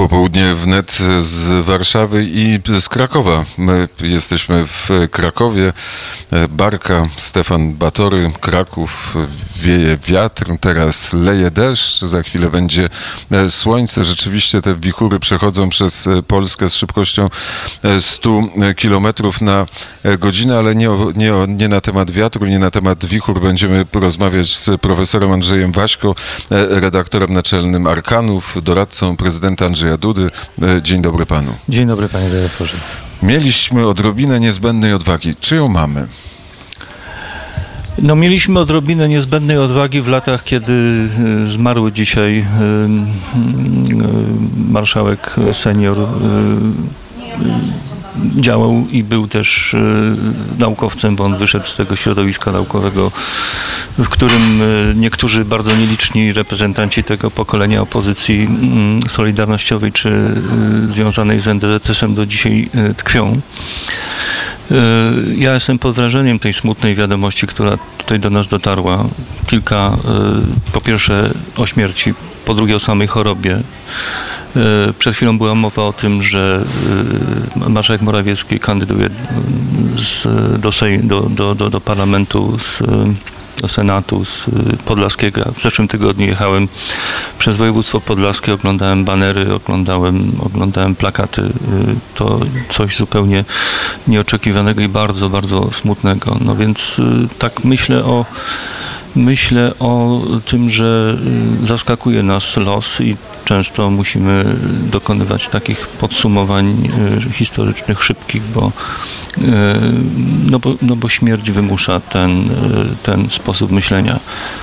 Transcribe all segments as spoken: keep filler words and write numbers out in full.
Popołudnie wnet z Warszawy i z Krakowa. My jesteśmy w Krakowie. Barka, Stefan Batory, Kraków, wieje wiatr, teraz leje deszcz, za chwilę będzie słońce. Rzeczywiście te wichury przechodzą przez Polskę z szybkością stu kilometrów na godzinę, ale nie, o, nie, o, nie na temat wiatru, nie na temat wichur. Będziemy rozmawiać z profesorem Andrzejem Waśko, redaktorem naczelnym Arkanów, doradcą prezydenta Andrzeja Dudy. Dzień dobry panu. Dzień dobry, panie redaktorze. Mieliśmy odrobinę niezbędnej odwagi. Czy ją mamy? No, mieliśmy odrobinę niezbędnej odwagi w latach, kiedy zmarły dzisiaj marszałek senior działał i był też naukowcem, bo on wyszedł z tego środowiska naukowego, w którym niektórzy bardzo nieliczni reprezentanci tego pokolenia opozycji solidarnościowej czy związanej z en de zet esem do dzisiaj tkwią. Ja jestem pod wrażeniem tej smutnej wiadomości, która tutaj do nas dotarła. Kilka, po pierwsze o śmierci, po drugie o samej chorobie. Przed chwilą była mowa o tym, że marszałek Morawiecki kandyduje z, do, Sejm, do, do, do, do parlamentu, z, do Senatu z Podlaskiego. W zeszłym tygodniu jechałem przez województwo podlaskie, oglądałem banery, oglądałem, oglądałem plakaty. To coś zupełnie nieoczekiwanego i bardzo, bardzo smutnego. No więc tak myślę o Myślę o tym, że zaskakuje nas los i często musimy dokonywać takich podsumowań historycznych, szybkich, bo, no bo, no bo śmierć wymusza ten, ten sposób myślenia.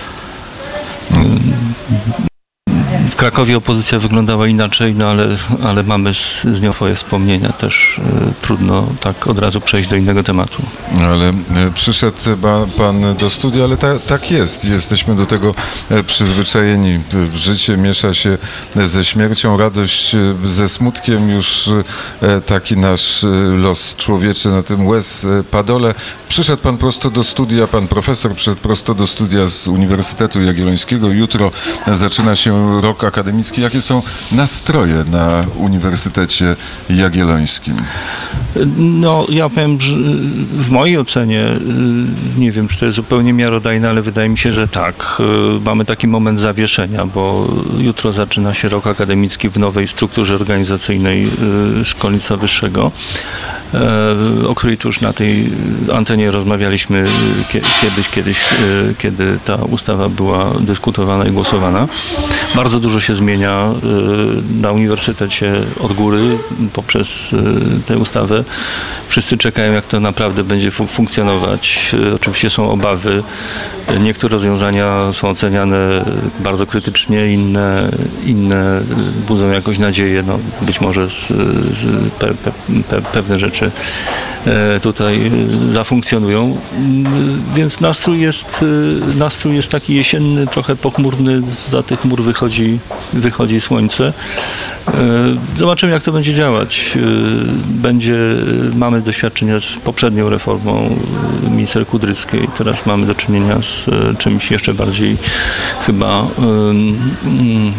W Krakowie opozycja wyglądała inaczej, no ale, ale mamy z, z nią swoje wspomnienia też. Trudno tak od razu przejść do innego tematu. Ale przyszedł pan do studia, ale ta, tak jest. Jesteśmy do tego przyzwyczajeni. Życie miesza się ze śmiercią, radość ze smutkiem. Już taki nasz los człowieczy na tym łez padole. Przyszedł pan prosto do studia, pan profesor przyszedł prosto do studia z Uniwersytetu Jagiellońskiego. Jutro zaczyna się rok akademicki. Jakie są nastroje na Uniwersytecie Jagiellońskim? No, ja powiem, że w mojej ocenie, nie wiem, czy to jest zupełnie miarodajne, ale wydaje mi się, że tak. Mamy taki moment zawieszenia, bo jutro zaczyna się rok akademicki w nowej strukturze organizacyjnej szkolnictwa wyższego, o której tu już na tej antenie rozmawialiśmy kiedyś, kiedyś, kiedy ta ustawa była dyskutowana i głosowana. Bardzo dużo się zmienia na uniwersytecie od góry poprzez tę ustawę. Wszyscy czekają, jak to naprawdę będzie funkcjonować. Oczywiście są obawy. Niektóre rozwiązania są oceniane bardzo krytycznie, inne, inne budzą jakąś nadzieję. No, być może z, z pe, pe, pe, pewne rzeczy tutaj zafunkcjonują. Więc nastrój jest, nastrój jest taki jesienny, trochę pochmurny. Za tych chmur wychodzi, wychodzi słońce. Zobaczymy, jak to będzie działać. Będzie, mamy doświadczenia z poprzednią reformą minister Kudryckiej. Teraz mamy do czynienia z czymś jeszcze bardziej chyba um,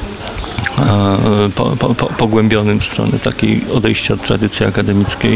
po, po, po, pogłębionym w stronę takiej odejścia od tradycji akademickiej.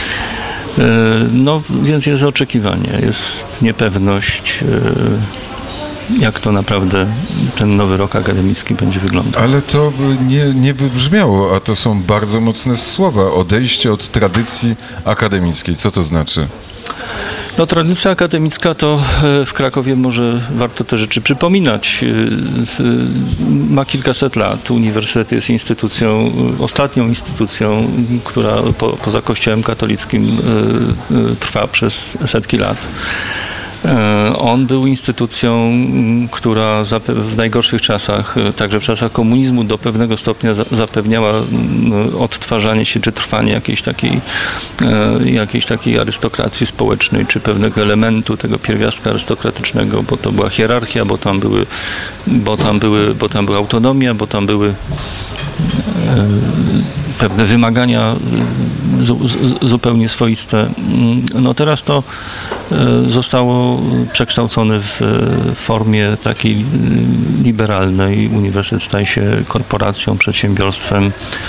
No więc jest oczekiwanie, jest niepewność, jak to naprawdę ten nowy rok akademicki będzie wyglądał. Ale to nie, nie wybrzmiało, a to są bardzo mocne słowa. Odejście od tradycji akademickiej. Co to znaczy? No, tradycja akademicka to w Krakowie może warto te rzeczy przypominać. Ma kilkaset lat. Uniwersytet jest instytucją, ostatnią instytucją, która po, poza Kościołem katolickim trwa przez setki lat. On był instytucją, która w najgorszych czasach, także w czasach komunizmu, do pewnego stopnia zapewniała odtwarzanie się czy trwanie jakiejś takiej, jakiejś takiej arystokracji społecznej, czy pewnego elementu tego pierwiastka arystokratycznego, bo to była hierarchia, bo tam były, bo tam były, bo tam była autonomia, bo tam były pewne wymagania zu, zu, zupełnie swoiste. No teraz to zostało przekształcone w formie takiej liberalnej. Uniwersytet staje się korporacją, przedsiębiorstwem.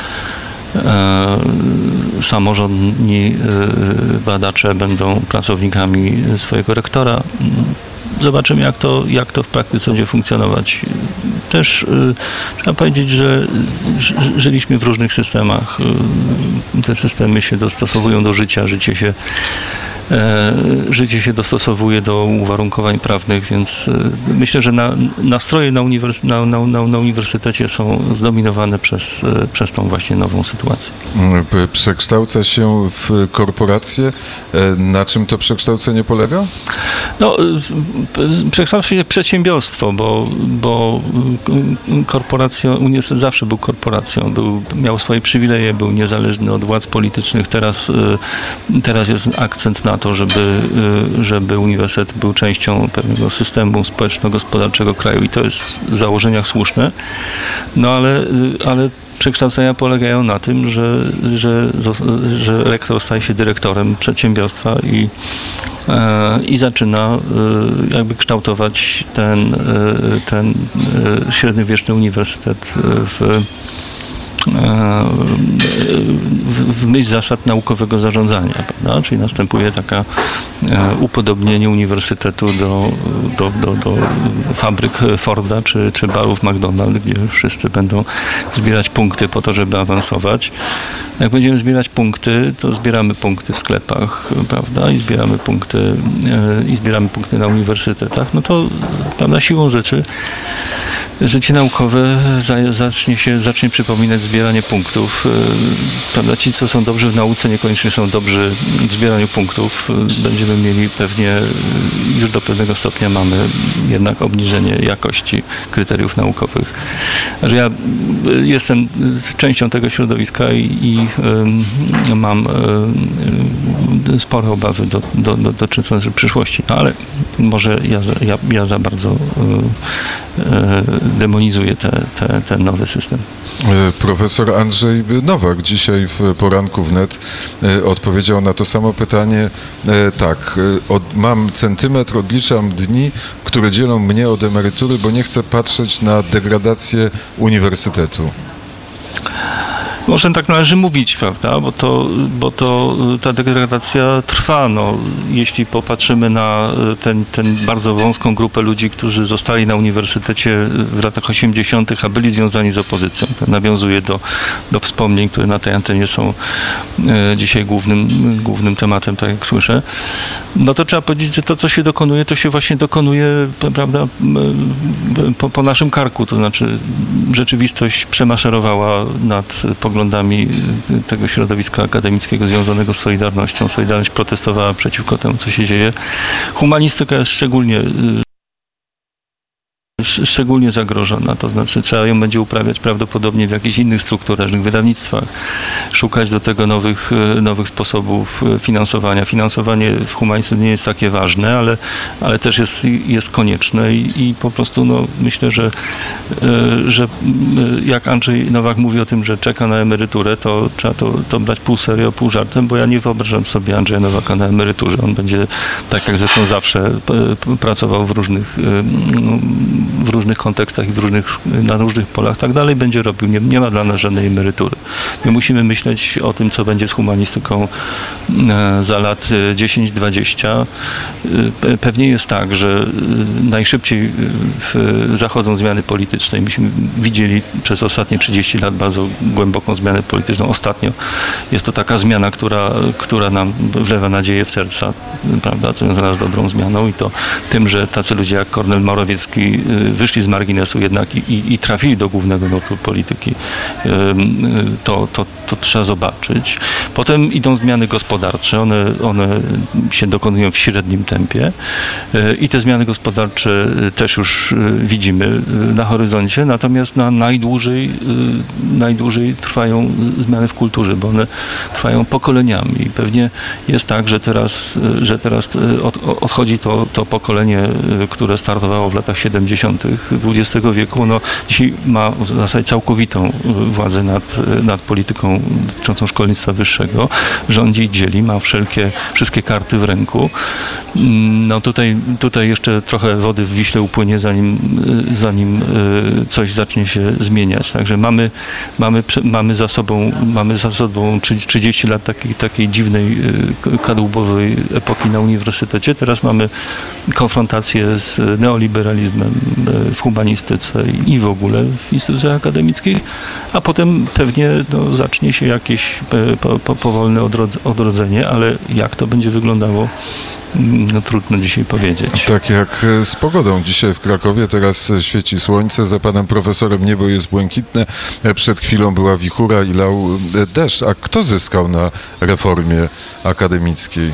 Samorządni badacze będą pracownikami swojego rektora. Zobaczymy, jak to, jak to w praktyce będzie funkcjonować. Też y, trzeba powiedzieć, że ż, żyliśmy w różnych systemach. Y, te systemy się dostosowują do życia, życie się E, życie się dostosowuje do uwarunkowań prawnych, więc e, myślę, że na, nastroje na, uniwers na, na, na, na uniwersytecie są zdominowane przez, e, przez tą właśnie nową sytuację. Przekształca się w korporację. Na czym to przekształcenie polega? No, przekształca się w przedsiębiorstwo, bo, bo korporacja, uniwersytet zawsze był korporacją, był, miał swoje przywileje, był niezależny od władz politycznych. Teraz, teraz jest akcent na to, żeby, żeby uniwersytet był częścią pewnego systemu społeczno-gospodarczego kraju i to jest w założeniach słuszne, no ale, ale przekształcenia polegają na tym, że, że, że rektor staje się dyrektorem przedsiębiorstwa i, i zaczyna jakby kształtować ten, ten średniowieczny uniwersytet w w myśl zasad naukowego zarządzania, prawda? Czyli następuje taka upodobnienie uniwersytetu do, do, do, do fabryk Forda czy, czy barów McDonald's, gdzie wszyscy będą zbierać punkty po to, żeby awansować. Jak będziemy zbierać punkty, to zbieramy punkty w sklepach, prawda? I zbieramy punkty, i zbieramy punkty na uniwersytetach. No to, prawda, siłą rzeczy życie naukowe zacznie się, zacznie przypominać zbieranie punktów. Prawda? Ci, co są dobrzy w nauce, niekoniecznie są dobrzy w zbieraniu punktów. Będziemy mieli pewnie, już do pewnego stopnia mamy jednak obniżenie jakości kryteriów naukowych. Że ja jestem częścią tego środowiska i, i y, mam y, spore obawy do, do, do, dotyczące przyszłości, no, ale może ja, ja, ja za bardzo y, y, demonizuję te, te, ten nowy system. Profesor Andrzej Nowak dzisiaj w poranku wnet odpowiedział na to samo pytanie tak, od, mam centymetr, odliczam dni, które dzielą mnie od emerytury, bo nie chcę patrzeć na degradację uniwersytetu. Może tak należy mówić, prawda, bo to, bo to ta degradacja trwa. No, jeśli popatrzymy na ten, ten bardzo wąską grupę ludzi, którzy zostali na uniwersytecie w latach osiemdziesiątych, a byli związani z opozycją. To nawiązuje do, do wspomnień, które na tej antenie są e, dzisiaj głównym, głównym tematem, tak jak słyszę. No to trzeba powiedzieć, że to, co się dokonuje, to się właśnie dokonuje, prawda, po, po naszym karku. To znaczy rzeczywistość przemaszerowała nad poglądami tego środowiska akademickiego związanego z Solidarnością. Solidarność protestowała przeciwko temu, co się dzieje. Humanistyka jest szczególnie szczególnie zagrożona, to znaczy trzeba ją będzie uprawiać prawdopodobnie w jakichś innych strukturach, wydawnictwach, szukać do tego nowych, nowych sposobów finansowania. Finansowanie w humanistyce nie jest takie ważne, ale, ale też jest, jest konieczne i, i po prostu no, myślę, że, że jak Andrzej Nowak mówi o tym, że czeka na emeryturę, to trzeba to, to brać pół serio, pół żartem, bo ja nie wyobrażam sobie Andrzeja Nowaka na emeryturze. On będzie, tak jak zresztą zawsze, pracował w różnych w różnych kontekstach i w różnych, na różnych polach, tak dalej będzie robił. Nie, nie ma dla nas żadnej emerytury. My musimy myśleć o tym, co będzie z humanistyką za lat dziesięć dwadzieścia. Pewnie jest tak, że najszybciej zachodzą zmiany polityczne. Myśmy widzieli przez ostatnie trzydzieści lat bardzo głęboką zmianę polityczną. Ostatnio jest to taka zmiana, która, która nam wlewa nadzieję w serca, prawda, co związana z dobrą zmianą i to tym, że tacy ludzie jak Kornel Morawiecki wyszli z marginesu jednak i, i, i trafili do głównego nurtu polityki. To, to, to trzeba zobaczyć. Potem idą zmiany gospodarcze. One, one się dokonują w średnim tempie i te zmiany gospodarcze też już widzimy na horyzoncie, natomiast na najdłużej, najdłużej trwają zmiany w kulturze, bo one trwają pokoleniami. I pewnie jest tak, że teraz, że teraz od, odchodzi to, to pokolenie, które startowało w latach siedemdziesiątych dziewięćdziesiątych dwudziestego wieku. No, dzisiaj ma w zasadzie całkowitą władzę nad, nad polityką dotyczącą szkolnictwa wyższego. Rządzi i dzieli, ma wszelkie, wszystkie karty w ręku. No tutaj, tutaj jeszcze trochę wody w Wiśle upłynie, zanim, zanim coś zacznie się zmieniać. Także mamy, mamy, mamy za sobą, mamy za sobą trzydzieści lat takiej, takiej dziwnej, kadłubowej epoki na uniwersytecie. Teraz mamy konfrontację z neoliberalizmem w humanistyce i w ogóle w instytucjach akademickich, a potem pewnie no, zacznie się jakieś po, po, powolne odrodzenie, ale jak to będzie wyglądało, no trudno dzisiaj powiedzieć. Tak jak z pogodą. Dzisiaj w Krakowie teraz świeci słońce, za panem profesorem niebo jest błękitne. Przed chwilą była wichura i lał deszcz. A kto zyskał na reformie akademickiej?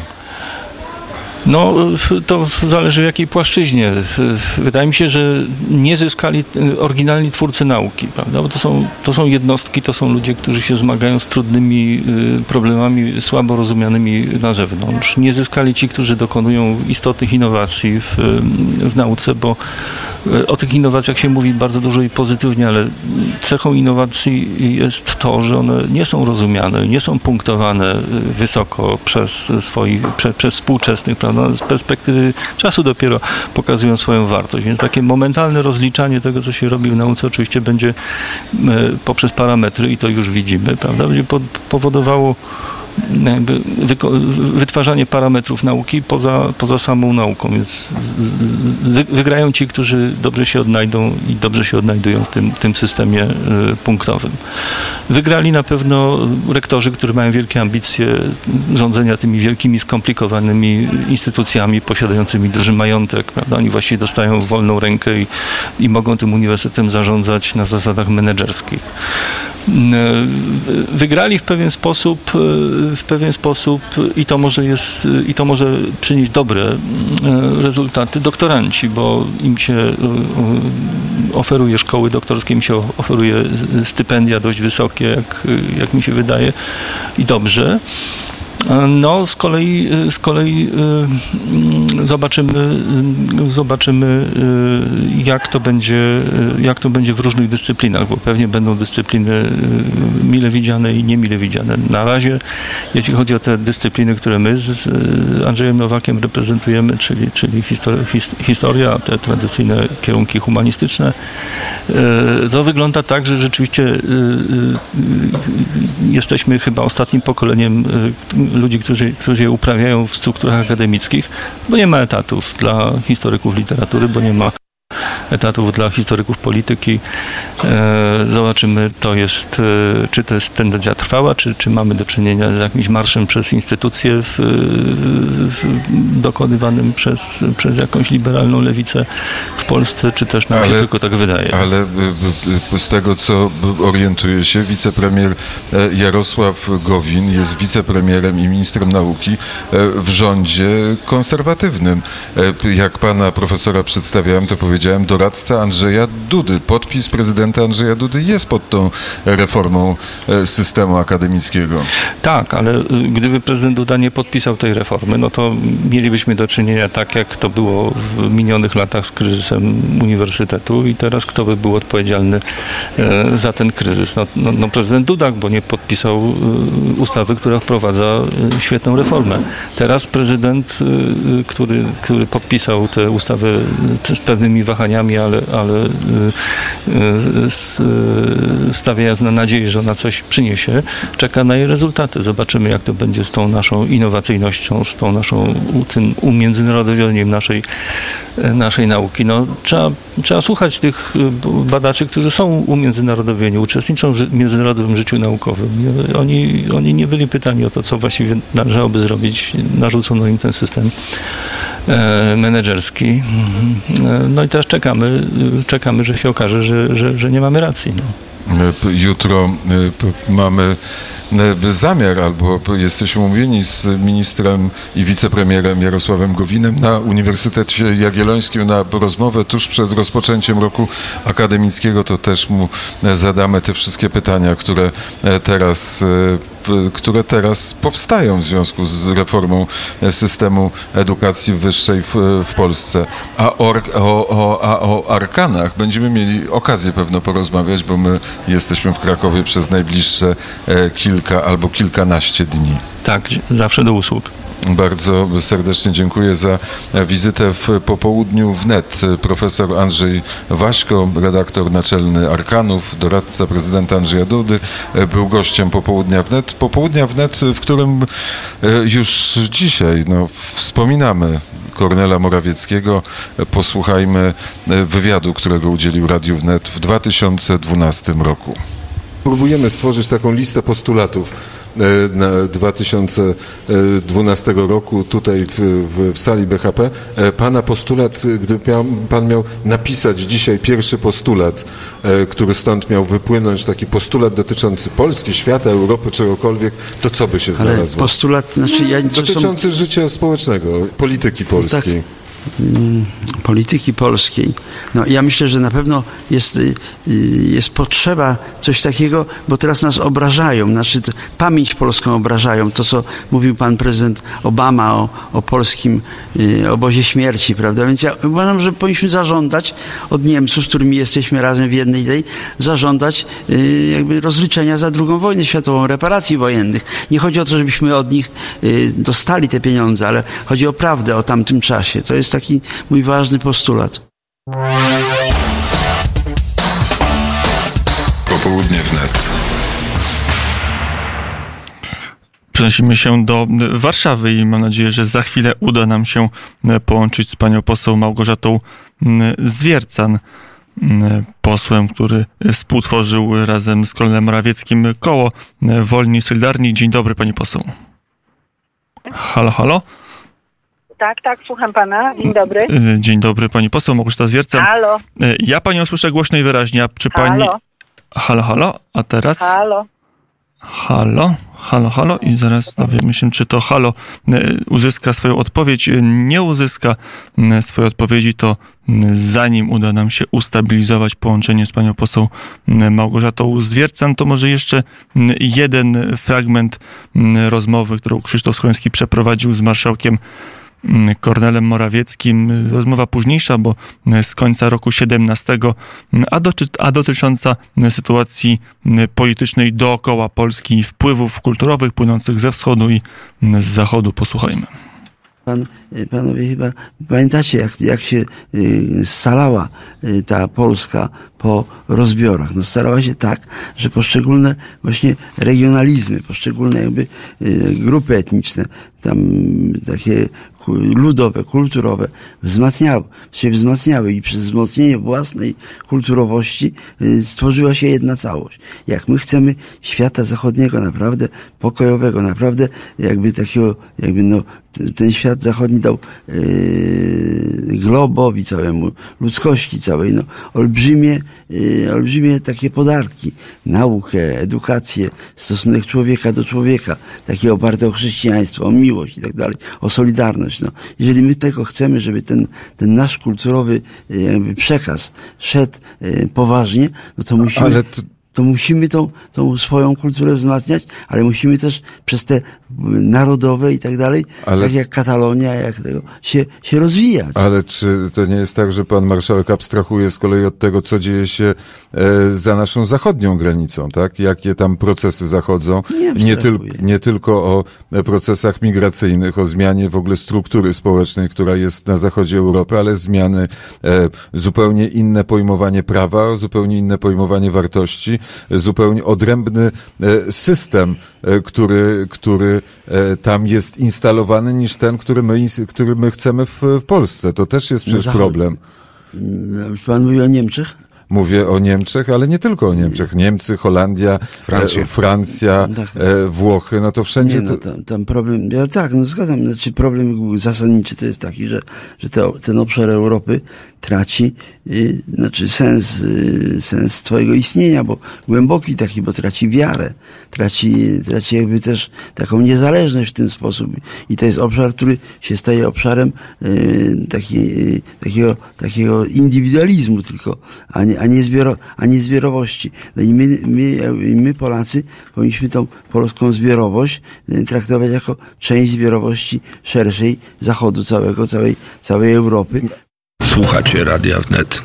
No, to zależy w jakiej płaszczyźnie. Wydaje mi się, że nie zyskali oryginalni twórcy nauki, prawda? Bo to są, to są jednostki, to są ludzie, którzy się zmagają z trudnymi problemami, słabo rozumianymi na zewnątrz. Nie zyskali ci, którzy dokonują istotnych innowacji w, w nauce, bo o tych innowacjach się mówi bardzo dużo i pozytywnie, ale cechą innowacji jest to, że one nie są rozumiane, nie są punktowane wysoko przez swoich, prze, przez współczesnych, prawda? No, z perspektywy czasu dopiero pokazują swoją wartość, więc takie momentalne rozliczanie tego, co się robi w nauce, oczywiście będzie poprzez parametry i to już widzimy, prawda, będzie powodowało jakby wytwarzanie parametrów nauki poza, poza samą nauką, więc wygrają ci, którzy dobrze się odnajdą i dobrze się odnajdują w tym, tym systemie punktowym. Wygrali na pewno rektorzy, którzy mają wielkie ambicje rządzenia tymi wielkimi, skomplikowanymi instytucjami, posiadającymi duży majątek, prawda? Oni właściwie dostają wolną rękę i, i mogą tym uniwersytetem zarządzać na zasadach menedżerskich. Wygrali w pewien sposób, w pewien sposób i to może jest, i to może przynieść dobre rezultaty doktoranci, bo im się oferuje szkoły doktorskie, im się oferuje stypendia dość wysokie, jak, jak mi się wydaje, i dobrze. No, z kolei, z kolei zobaczymy, zobaczymy jak to będzie, jak to będzie w różnych dyscyplinach, bo pewnie będą dyscypliny mile widziane i niemile widziane. Na razie, jeśli chodzi o te dyscypliny, które my z Andrzejem Nowakiem reprezentujemy, czyli, czyli historia, historia, te tradycyjne kierunki humanistyczne, to wygląda tak, że rzeczywiście jesteśmy chyba ostatnim pokoleniem ludzi, którzy, którzy je uprawiają w strukturach akademickich, bo nie ma etatów dla historyków literatury, bo nie ma etatów dla historyków polityki. Zobaczymy, to jest, czy to jest tendencja trwała, czy, czy mamy do czynienia z jakimś marszem przez instytucje w, w, dokonywanym przez, przez jakąś liberalną lewicę w Polsce, czy też nam ale, się tylko tak wydaje. Ale z tego, co orientuję się, wicepremier Jarosław Gowin jest wicepremierem i ministrem nauki w rządzie konserwatywnym. Jak pana profesora przedstawiałem, to powiedziałem doradca Andrzeja Dudy. Podpis prezydenta Andrzeja Dudy jest pod tą reformą systemu akademickiego. Tak, ale gdyby prezydent Duda nie podpisał tej reformy, no to mielibyśmy do czynienia tak, jak to było w minionych latach z kryzysem uniwersytetu i teraz kto by był odpowiedzialny za ten kryzys? No, no, no prezydent Duda, bo nie podpisał ustawy, która wprowadza świetną reformę. Teraz prezydent, który, który podpisał tę ustawę z pewnymi wahaniami, ale, ale stawiając na nadzieję, że ona coś przyniesie, czeka na jej rezultaty. Zobaczymy, jak to będzie z tą naszą innowacyjnością, z tą naszą, tym umiędzynarodowieniem naszej, naszej nauki. No, trzeba, trzeba słuchać tych badaczy, którzy są umiędzynarodowieni, uczestniczą w międzynarodowym życiu naukowym. Oni, oni nie byli pytani o to, co właściwie należałoby zrobić. Narzucono im ten system menedżerski. No i teraz czekamy, czekamy, że się okaże, że, że, że nie mamy racji. No. Jutro mamy zamiar, albo jesteśmy umówieni z ministrem i wicepremierem Jarosławem Gowinem na Uniwersytecie Jagiellońskim na rozmowę tuż przed rozpoczęciem roku akademickiego. To też mu zadamy te wszystkie pytania, które teraz które teraz powstają w związku z reformą systemu edukacji wyższej w, w Polsce. A o, o, a o arkanach będziemy mieli okazję pewno porozmawiać, bo my jesteśmy w Krakowie przez najbliższe kilka albo kilkanaście dni. Tak, zawsze do usług. Bardzo serdecznie dziękuję za wizytę w Popołudniu Wnet. Profesor Andrzej Waśko, redaktor naczelny Arkanów, doradca prezydenta Andrzeja Dudy, był gościem Popołudnia Wnet. Popołudnia Wnet, w którym już dzisiaj no, wspominamy Kornela Morawieckiego. Posłuchajmy wywiadu, którego udzielił Radiu Wnet w dwa tysiące dwunastym roku. Próbujemy stworzyć taką listę postulatów na dwa tysiące dwunastego roku tutaj w, w, w sali B H P. Pana postulat, gdyby miał, pan miał napisać dzisiaj pierwszy postulat, który stąd miał wypłynąć, taki postulat dotyczący Polski, świata, Europy, czegokolwiek, to co by się znalazło? Ale postulat, znaczy ja, dotyczący są... życia społecznego, polityki polskiej. Tak. Polityki polskiej. No, ja myślę, że na pewno jest, jest potrzeba coś takiego, bo teraz nas obrażają, znaczy pamięć polską obrażają. To, co mówił pan prezydent Obama o, o polskim obozie śmierci, prawda? Więc ja uważam, że powinniśmy zażądać od Niemców, z którymi jesteśmy razem w jednej tej, zażądać jakby rozliczenia za drugą wojnę światową, reparacji wojennych. Nie chodzi o to, żebyśmy od nich dostali te pieniądze, ale chodzi o prawdę o tamtym czasie. To jest taki mój ważny postulat. Popołudnie Wnet. Przenosimy się do Warszawy i mam nadzieję, że za chwilę uda nam się połączyć z panią poseł Małgorzatą Zwiercan, posłem, który współtworzył razem z Kornelem Morawieckim koło Wolni i Solidarni. Dzień dobry, pani poseł. Halo, halo? Tak, tak, słucham pana. Dzień dobry. Dzień dobry, pani poseł Małgorzata Zwiercan. Halo. Ja panią słyszę głośno i wyraźnie. A czy pani... Halo. Halo, halo? A teraz? Halo. Halo, halo, halo i zaraz dowiemy się, czy to halo uzyska swoją odpowiedź. Nie uzyska swojej odpowiedzi, to zanim uda nam się ustabilizować połączenie z panią poseł Małgorzatą Zwiercan, to może jeszcze jeden fragment rozmowy, którą Krzysztof Schroński przeprowadził z marszałkiem Kornelem Morawieckim. Rozmowa późniejsza, bo z końca roku siedemnastego, a, doty, a dotycząca sytuacji politycznej dookoła Polski i wpływów kulturowych płynących ze wschodu i z zachodu. Posłuchajmy. Pan, panowie chyba pamiętacie, jak, jak się y, scalała y, ta Polska po rozbiorach. No scalała się tak, że poszczególne właśnie regionalizmy, poszczególne jakby y, grupy etniczne, tam takie ludowe, kulturowe wzmacniały, się wzmacniały i przez wzmocnienie własnej kulturowości y, stworzyła się jedna całość. Jak my chcemy świata zachodniego naprawdę pokojowego, naprawdę jakby takiego, jakby no ten świat zachodni dał yy, globowi całemu, ludzkości całej, no, olbrzymie, yy, olbrzymie takie podarki, naukę, edukację, stosunek człowieka do człowieka, takie oparte o chrześcijaństwo, o miłość i tak dalej, o solidarność. No. Jeżeli my tego chcemy, żeby ten, ten nasz kulturowy yy, jakby przekaz szedł yy, poważnie, no to musimy... Ale to... to musimy tą, tą swoją kulturę wzmacniać, ale musimy też przez te narodowe i tak dalej, ale, tak jak Katalonia, jak tego, się, się rozwijać. Ale czy to nie jest tak, że pan marszałek abstrahuje z kolei od tego, co dzieje się e, za naszą zachodnią granicą, tak? Jakie tam procesy zachodzą? Nie, nie, tyl, nie tylko o procesach migracyjnych, o zmianie w ogóle struktury społecznej, która jest na zachodzie Europy, ale zmiany, e, zupełnie inne pojmowanie prawa, zupełnie inne pojmowanie wartości, zupełnie odrębny system, który, który tam jest instalowany niż ten, który my, który my chcemy w, w Polsce. To też jest przecież no problem. Pan mówi o Niemczech? Mówię o Niemczech, ale nie tylko o Niemczech. Niemcy, Holandia, Francja, Francja tak, tak. Włochy, no to wszędzie... Nie, no, to... tam, tam problem, ja tak, no zgadzam, znaczy problem zasadniczy to jest taki, że, że te, ten obszar Europy traci y, znaczy sens, y, sens swojego istnienia, bo głęboki taki, bo traci wiarę, traci, traci jakby też taką niezależność w ten sposób. I to jest obszar, który się staje obszarem y, taki, y, takiego, takiego indywidualizmu tylko, a nie, a nie, zbioro, a nie zbiorowości. No i my, my, my Polacy powinniśmy tą polską zbiorowość y, traktować jako część zbiorowości szerszej Zachodu całego, całej, całej Europy. Słuchacie Radia Wnet.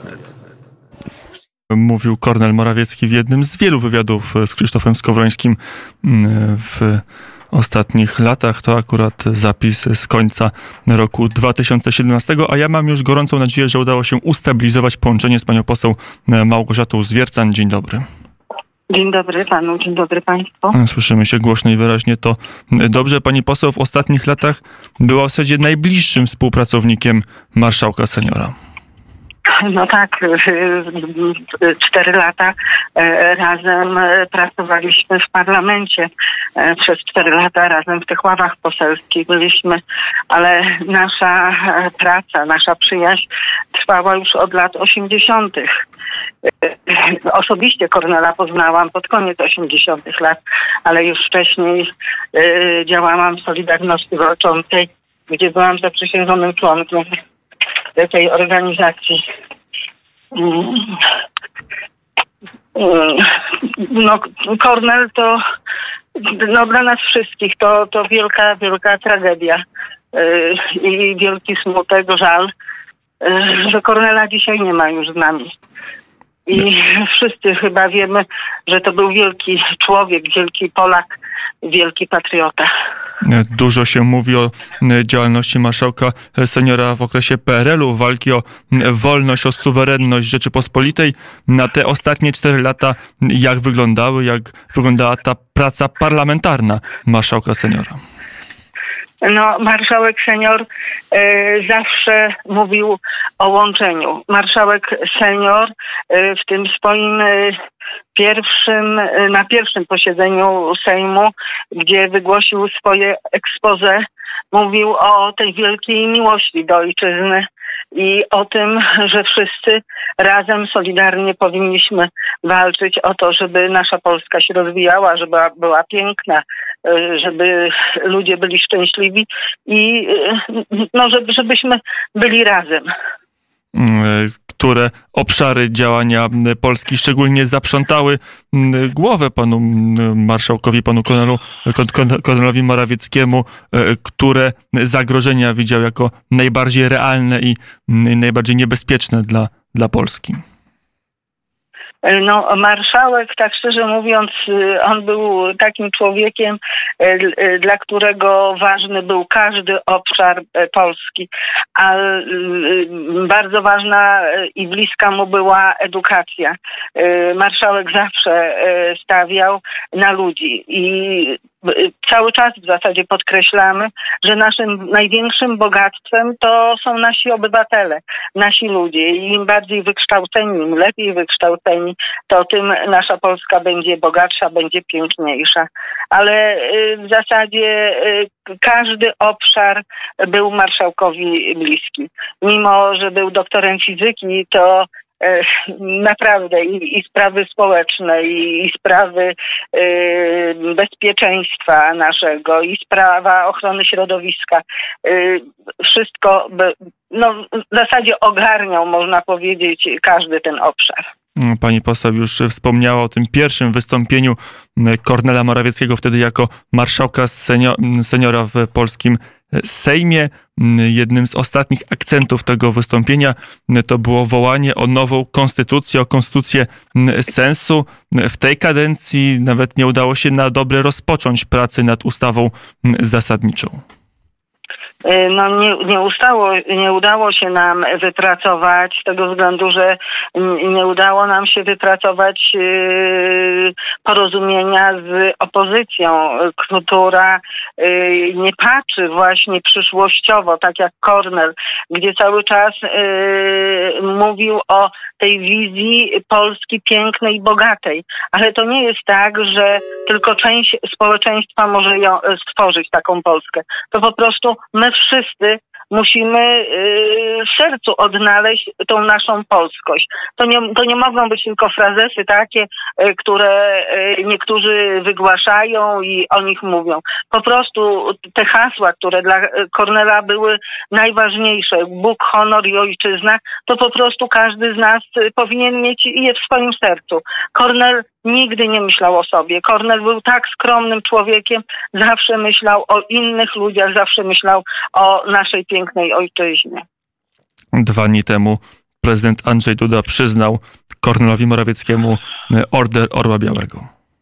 Mówił Kornel Morawiecki w jednym z wielu wywiadów z Krzysztofem Skowrońskim w ostatnich latach. To akurat zapis z końca roku dwa tysiące siedemnastego, a ja mam już gorącą nadzieję, że udało się ustabilizować połączenie z panią poseł Małgorzatą Zwiercan. Dzień dobry. Dzień dobry panu, dzień dobry państwu. Słyszymy się głośno i wyraźnie, to dobrze. Pani poseł w ostatnich latach była w zasadzie najbliższym współpracownikiem marszałka seniora. No tak, cztery lata razem pracowaliśmy w parlamencie. Przez cztery lata razem w tych ławach poselskich byliśmy, ale nasza praca, nasza przyjaźń trwała już od lat osiemdziesiątych. Osobiście Kornela poznałam pod koniec osiemdziesiątych lat, ale już wcześniej działałam w Solidarności Walczącej, gdzie byłam zaprzysiężonym członkiem tej organizacji. No, Kornel to no, dla nas wszystkich to, to wielka, wielka tragedia i wielki smutek, żal, że Kornela dzisiaj nie ma już z nami. I wszyscy chyba wiemy, że to był wielki człowiek, wielki Polak, wielki patriota. Dużo się mówi o działalności marszałka seniora w okresie P R L-u, walki o wolność, o suwerenność Rzeczypospolitej. Na te ostatnie cztery lata jak wyglądały, jak wyglądała ta praca parlamentarna marszałka seniora? No, marszałek senior e, zawsze mówił o łączeniu. Marszałek senior e, w tym swoim e, pierwszym, e, na pierwszym posiedzeniu Sejmu, gdzie wygłosił swoje expose, mówił o tej wielkiej miłości do ojczyzny i o tym, że wszyscy razem, solidarnie powinniśmy walczyć o to, żeby nasza Polska się rozwijała, żeby była, była piękna, żeby ludzie byli szczęśliwi i no, żeby, żebyśmy byli razem. Które obszary działania Polski szczególnie zaprzątały głowę panu marszałkowi, panu Kornelu, Kornelowi Morawieckiemu, które zagrożenia widział jako najbardziej realne i najbardziej niebezpieczne dla, dla Polski? No, marszałek, tak szczerze mówiąc, on był takim człowiekiem, dla którego ważny był każdy obszar Polski, a bardzo ważna i bliska mu była edukacja. Marszałek zawsze stawiał na ludzi i cały czas w zasadzie podkreślamy, że naszym największym bogactwem to są nasi obywatele, nasi ludzie. I im bardziej wykształceni, im lepiej wykształceni, to tym nasza Polska będzie bogatsza, będzie piękniejsza. Ale w zasadzie każdy obszar był marszałkowi bliski. Mimo że był doktorem fizyki, to naprawdę i, i sprawy społeczne, i, i sprawy y, bezpieczeństwa naszego, i sprawa ochrony środowiska. Y, wszystko by, no, w zasadzie ogarniał, można powiedzieć, każdy ten obszar. Pani poseł już wspomniała o tym pierwszym wystąpieniu Kornela Morawieckiego, wtedy jako marszałka seniora w polskim Sejmie. Jednym z ostatnich akcentów tego wystąpienia to było wołanie o nową konstytucję, o konstytucję sensu. W tej kadencji nawet nie udało się na dobre rozpocząć pracy nad ustawą zasadniczą. No nie, nie, ustało, nie udało się nam wypracować z tego względu, że nie udało nam się wypracować yy, porozumienia z opozycją, która yy, nie patrzy właśnie przyszłościowo, tak jak Kornel, gdzie cały czas yy, mówił o tej wizji Polski pięknej i bogatej. Ale to nie jest tak, że tylko część społeczeństwa może ją stworzyć, taką Polskę. To po prostu my wszyscy musimy w sercu odnaleźć tą naszą polskość. To nie, to nie mogą być tylko frazesy takie, które niektórzy wygłaszają i o nich mówią. Po prostu te hasła, które dla Kornela były najważniejsze, Bóg, honor i ojczyzna, to po prostu każdy z nas powinien mieć je w swoim sercu. Kornel nigdy nie myślał o sobie. Kornel był tak skromnym człowiekiem, zawsze myślał o innych ludziach, zawsze myślał o naszej pięknej ojczyźnie. Dwa dni temu prezydent Andrzej Duda przyznał Kornelowi Morawieckiemu Order Orła Białego.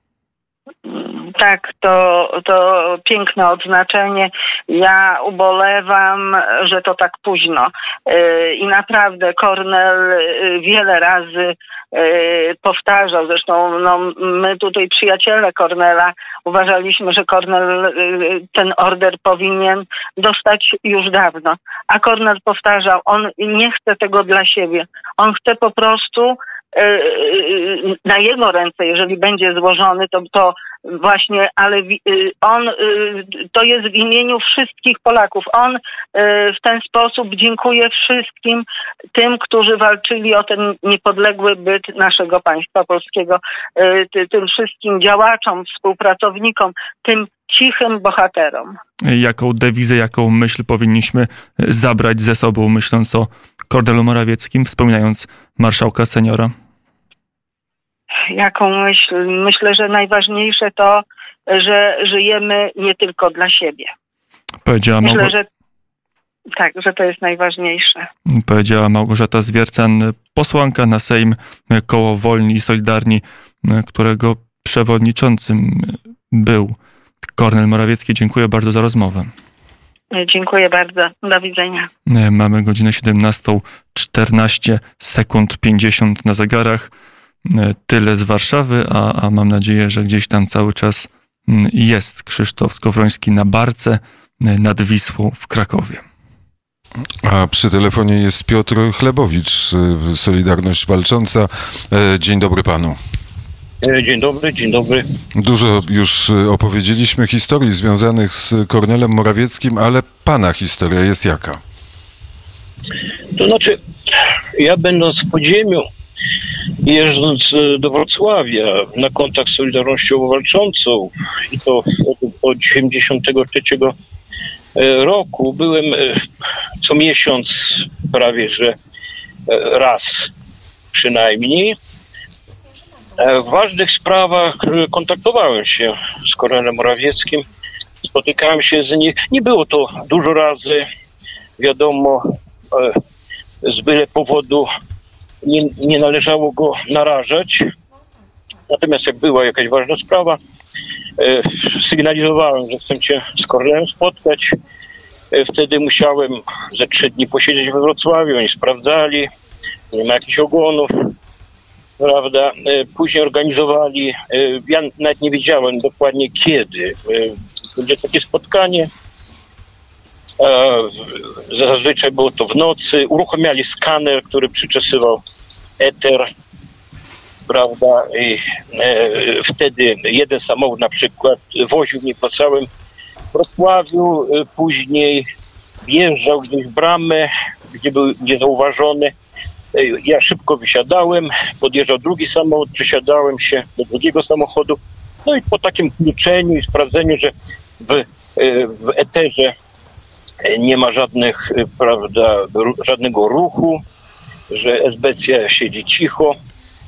Tak, to, to piękne odznaczenie. Ja ubolewam, że to tak późno. I naprawdę Kornel wiele razy powtarzał, zresztą no, my tutaj przyjaciele Kornela uważaliśmy, że Kornel ten order powinien dostać już dawno. A Kornel powtarzał, on nie chce tego dla siebie. On chce po prostu na jego ręce, jeżeli będzie złożony, to, to właśnie, ale on, to jest w imieniu wszystkich Polaków. On w ten sposób dziękuję wszystkim tym, którzy walczyli o ten niepodległy byt naszego państwa polskiego, tym wszystkim działaczom, współpracownikom, tym cichym bohaterom. Jaką dewizę, jaką myśl powinniśmy zabrać ze sobą, myśląc o Kornelu Morawieckim, wspominając marszałka seniora? Jaką myśl? Myślę, że najważniejsze to, że żyjemy nie tylko dla siebie. Powiedziała Myślę, Małgo... że tak, że to jest najważniejsze. Powiedziała Małgorzata Zwiercan, posłanka na Sejm Koło Wolni i Solidarni, którego przewodniczącym był Kornel Morawiecki. Dziękuję bardzo za rozmowę. Dziękuję bardzo. Do widzenia. Mamy godzinę siedemnasta czternaście sekund pięćdziesiąt na zegarach. Tyle z Warszawy, a, a mam nadzieję, że gdzieś tam cały czas jest Krzysztof Skowroński na barce nad Wisłą w Krakowie. A przy telefonie jest Piotr Chlebowicz, Solidarność Walcząca. Dzień dobry panu. Dzień dobry, dzień dobry. Dużo już opowiedzieliśmy historii związanych z Kornelem Morawieckim, ale pana historia jest jaka? To znaczy, ja będąc w podziemiu, jeżdżąc do Wrocławia na kontakt z Solidarnością Walczącą i to od, od dziewięćdziesiątego trzeciego roku, byłem co miesiąc prawie że raz przynajmniej. W ważnych sprawach kontaktowałem się z Kornelem Morawieckim, spotykałem się z nim. Nie było to dużo razy, wiadomo, z byle powodu nie, nie należało go narażać. Natomiast jak była jakaś ważna sprawa, sygnalizowałem, że chcę się z Kornelem spotkać. Wtedy musiałem ze trzy dni posiedzieć we Wrocławiu, oni sprawdzali, nie ma jakichś ogonów. Prawda? Później organizowali, ja nawet nie wiedziałem dokładnie kiedy będzie takie spotkanie. Zazwyczaj było to w nocy. Uruchamiali skaner, który przyczesywał eter, prawda? I wtedy jeden samochód na przykład woził mnie po całym Wrocławiu, później wjeżdżał gdzieś w bramę, gdzie był niezauważony. Ja szybko wysiadałem, podjeżdżał drugi samochód, przesiadałem się do drugiego samochodu. No i po takim kluczeniu i sprawdzeniu, że w, w eterze nie ma żadnych, prawda, żadnego ruchu, że esbecja siedzi cicho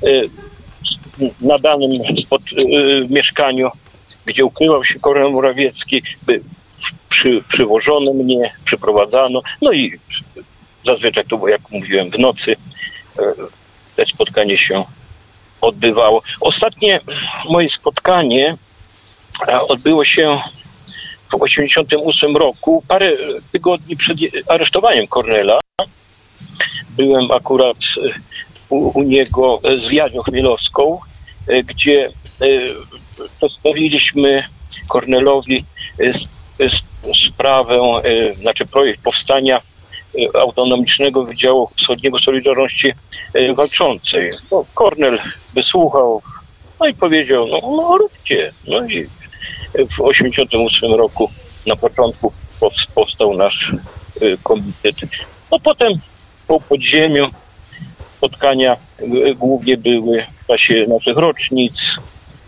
na danym spod, mieszkaniu, gdzie ukrywał się Kornel Morawiecki, by przy, przywożono mnie, przyprowadzano, no i zazwyczaj to było, jak mówiłem, w nocy to spotkanie się odbywało. Ostatnie moje spotkanie odbyło się w osiemdziesiątym ósmym roku, parę tygodni przed aresztowaniem Kornela. Byłem akurat u, u niego z Janią Chmielowską, gdzie przedstawiliśmy Kornelowi sprawę, znaczy projekt powstania Autonomicznego Wydziału Wschodniego Solidarności Walczącej. No, Kornel wysłuchał, no i powiedział, no, no róbcie. No i w osiemdziesiątym ósmym roku na początku powstał nasz komitet. No potem po podziemiu spotkania głównie były w czasie naszych rocznic,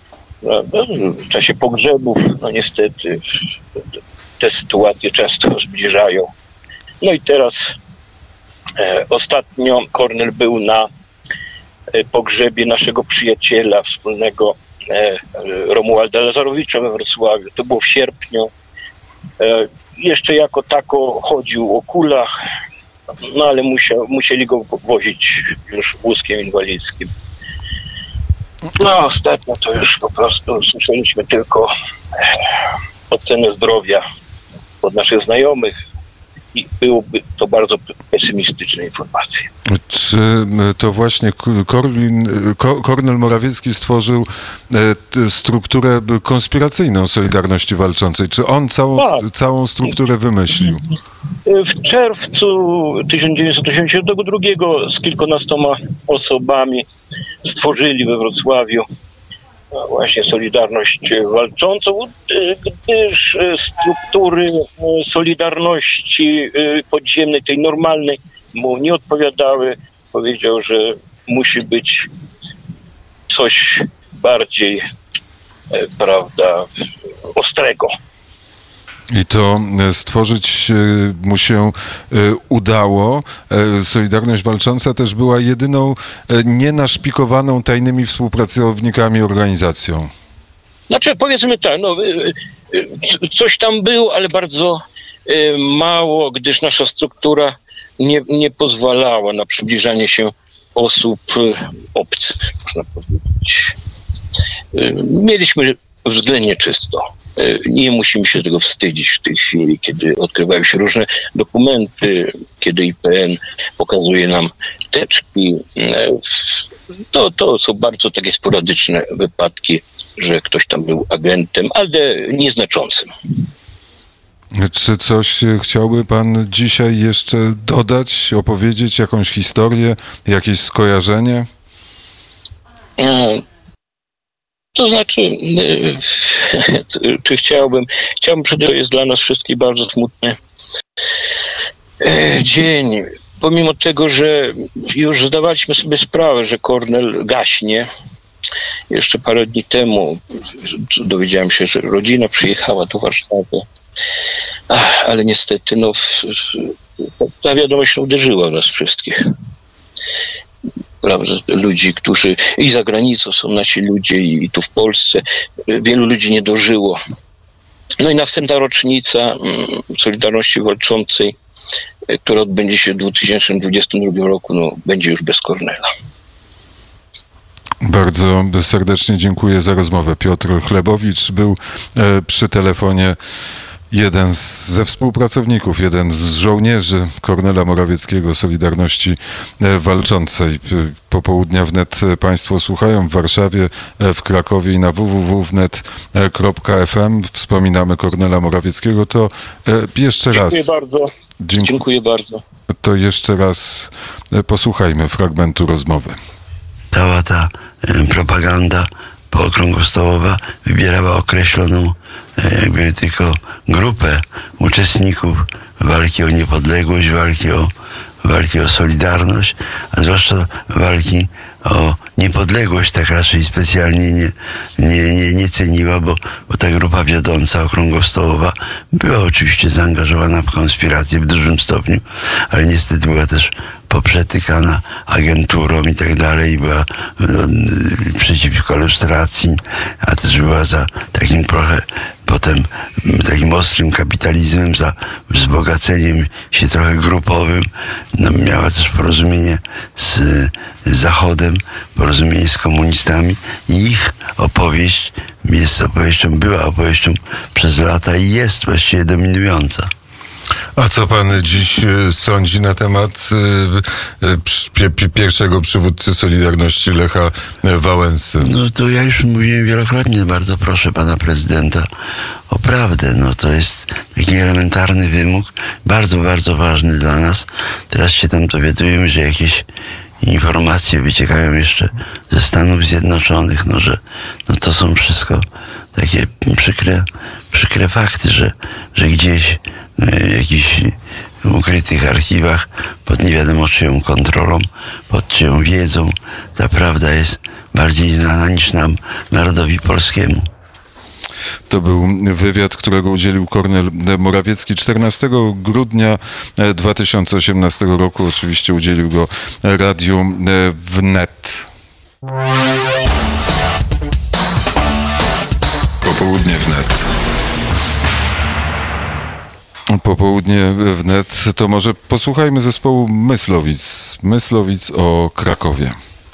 w czasie pogrzebów. No niestety te sytuacje często zbliżają. No i teraz e, ostatnio Kornel był na e, pogrzebie naszego przyjaciela wspólnego e, Romualda Lazarowicza we Wrocławiu. To było w sierpniu. E, jeszcze jako tako chodził o kulach, no ale musiał, musieli go wozić już wózkiem inwalidzkim. No ostatnio to już po prostu słyszeliśmy tylko ocenę zdrowia od naszych znajomych i byłoby to bardzo pesymistyczne informacje. Czy to właśnie Korwin, Kornel Morawiecki stworzył strukturę konspiracyjną Solidarności Walczącej? Czy on całą, tak. całą strukturę wymyślił? W czerwcu tysiąc dziewięćset osiemdziesiątego drugiego z kilkunastoma osobami stworzyli we Wrocławiu właśnie Solidarność Walczącą, gdyż struktury Solidarności podziemnej, tej normalnej, mu nie odpowiadały. Powiedział, że musi być coś bardziej, prawda, ostrego. I to stworzyć mu się udało. Solidarność Walcząca też była jedyną nienaszpikowaną tajnymi współpracownikami organizacją. Znaczy, powiedzmy tak, no, coś tam było, ale bardzo mało, gdyż nasza struktura nie, nie pozwalała na przybliżanie się osób obcych, można powiedzieć. Mieliśmy względnie czysto. Nie musimy się tego wstydzić w tej chwili, kiedy odkrywają się różne dokumenty, kiedy I P N pokazuje nam teczki. To, to są bardzo takie sporadyczne wypadki, że ktoś tam był agentem, ale nieznaczącym. Czy coś chciałby pan dzisiaj jeszcze dodać, opowiedzieć, jakąś historię, jakieś skojarzenie? To znaczy, czy chciałbym, chciałbym, że to jest dla nas wszystkich bardzo smutny dzień. Pomimo tego, że już zdawaliśmy sobie sprawę, że Kornel gaśnie. Jeszcze parę dni temu dowiedziałem się, że rodzina przyjechała do Warszawy. Ach, ale niestety, no, ta wiadomość uderzyła w nas wszystkich. Prawda, ludzi, którzy i za granicą są nasi ludzie, i tu w Polsce. Wielu ludzi nie dożyło. No i następna rocznica Solidarności Walczącej, która odbędzie się w dwa tysiące dwudziestym drugim roku, no, będzie już bez Kornela. Bardzo serdecznie dziękuję za rozmowę. Piotr Chlebowicz był przy telefonie. Jeden z, ze współpracowników, jeden z żołnierzy Kornela Morawieckiego, Solidarności Walczącej. Popołudnia wnet państwo słuchają w Warszawie, w Krakowie i na w w w kropka wnet kropka f m. Wspominamy Kornela Morawieckiego. To jeszcze raz... Dziękuję bardzo. Dziękuję. Dziękuję bardzo. To jeszcze raz posłuchajmy fragmentu rozmowy. Cała ta propaganda pookrągłostołowa wybierała określoną jakby tylko grupę uczestników walki o niepodległość, walki o, walki o solidarność, a zwłaszcza walki o niepodległość tak raczej specjalnie nie, nie, nie, nie ceniła, bo, bo ta grupa wiodąca okrągłostołowa była oczywiście zaangażowana w konspirację w dużym stopniu, ale niestety była też poprzetykana agenturą i tak dalej, była no, przeciwko lustracji, a też była za takim trochę potem takim ostrym kapitalizmem, za wzbogaceniem się trochę grupowym. No, miała też porozumienie z, z Zachodem, porozumienie z komunistami i ich opowieść jest opowieścią, była opowieścią przez lata i jest właściwie dominująca. A co pan dziś sądzi na temat pierwszego przywódcy Solidarności, Lecha Wałęsy? No to ja już mówiłem wielokrotnie, bardzo proszę pana prezydenta o prawdę. No to jest taki elementarny wymóg, bardzo, bardzo ważny dla nas. Teraz się tam dowiadujemy, że jakieś informacje wyciekają jeszcze ze Stanów Zjednoczonych, no że no to są wszystko takie przykre, przykre fakty, że, że gdzieś jakiś w ukrytych archiwach, pod nie wiadomo czyją kontrolą, pod czyją wiedzą. Ta prawda jest bardziej znana niż nam, narodowi polskiemu. To był wywiad, którego udzielił Kornel Morawiecki czternastego grudnia dwa tysiące osiemnastego roku. Oczywiście udzielił go Radiu Wnet. Popołudnie Wnet. Popołudnie Wnet. To może posłuchajmy zespołu Myslowic. Myslowic o Krakowie.